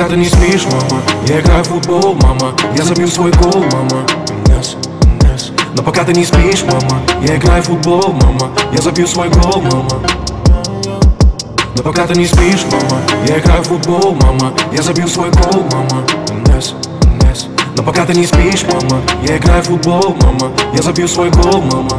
пока ты не спишь, мама, я играю в футбол, мама, я забью свой гол, мама. Но пока ты не спишь, мама, я играю в футбол, мама, я забью свой гол, мама. Но пока ты не спишь, мама, я играю в футбол, мама, я забью свой гол, мама. Но пока ты не спишь, мама, я играю в футбол, мама, я забью свой гол, мама.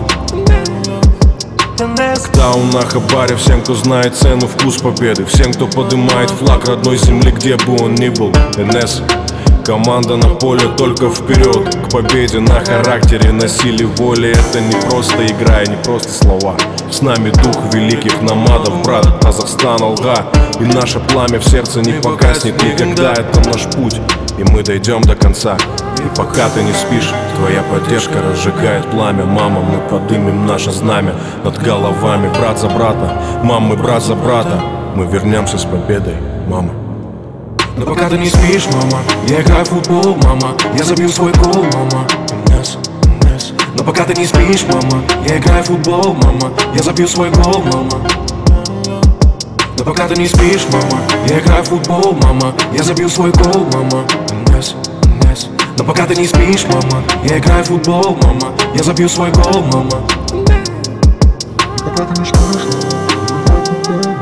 Ктау на хабаре всем, кто знает цену, вкус победы. Всем, кто поднимает флаг родной земли, где бы он ни был. НС. Команда на поле только вперед, к победе на характере, на силе воли. Это не просто игра и не просто слова. С нами дух великих намадов, брат, Казахстан, Алга. И наше пламя в сердце не погаснет никогда. Это наш путь, и мы дойдем до конца. И пока ты не спишь, твоя поддержка разжигает пламя. Мама, мы поднимем наше знамя над головами. Брат за брата, мама, брат за брата. Мы вернемся с победой, мама. Но пока ты не спишь, мама, я играю в футбол, мама, я забью свой гол, мама. Но пока ты не спишь, мама, я играю в футбол, мама, я забью свой гол, мама. Но пока ты не спишь, мама, я играю в футбол, мама, я забью свой гол, мама. Но пока ты не спишь, мама, я играю в футбол, мама, я забью свой гол, мама. Пока ты не спишь, мама, я играю в футбол.